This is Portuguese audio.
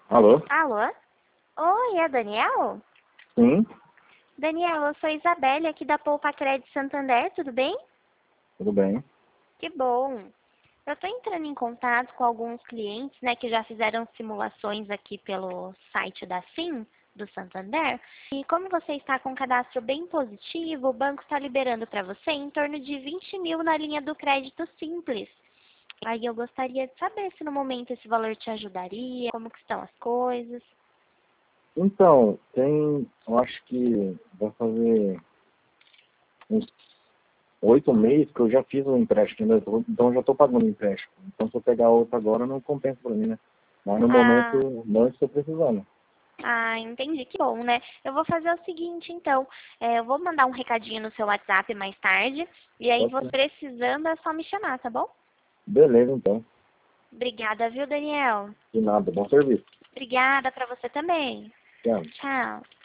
Alô? Alô? Oi, é Daniel? Sim, Daniel, eu sou Isabelle aqui da Poupa Crédito Santander, tudo bem? tudo bem. Que bom. Eu estou entrando em contato com alguns clientes, né, que já fizeram simulações aqui pelo site da SIM, do Santander. E como você está com um cadastro bem positivo, o banco está liberando para você em torno de 20 mil na linha do crédito simples. Aí eu gostaria de saber se no momento esse valor te ajudaria, como que estão as coisas. Então, eu acho que vai fazer uns 8 meses que eu já fiz um empréstimo, né? Então eu já estou pagando o empréstimo. Então se eu pegar outro agora não compensa para mim, né? Mas no Ah, momento não estou precisando. entendi. Que bom, né? Eu vou fazer o seguinte, então. Eu vou mandar um recadinho no seu WhatsApp mais tarde. E aí, Pode você ser. precisando, é só me chamar, tá bom? Beleza, então. Obrigada, viu, Daniel? De nada, bom serviço. Obrigada para você também. Tchau. Tchau.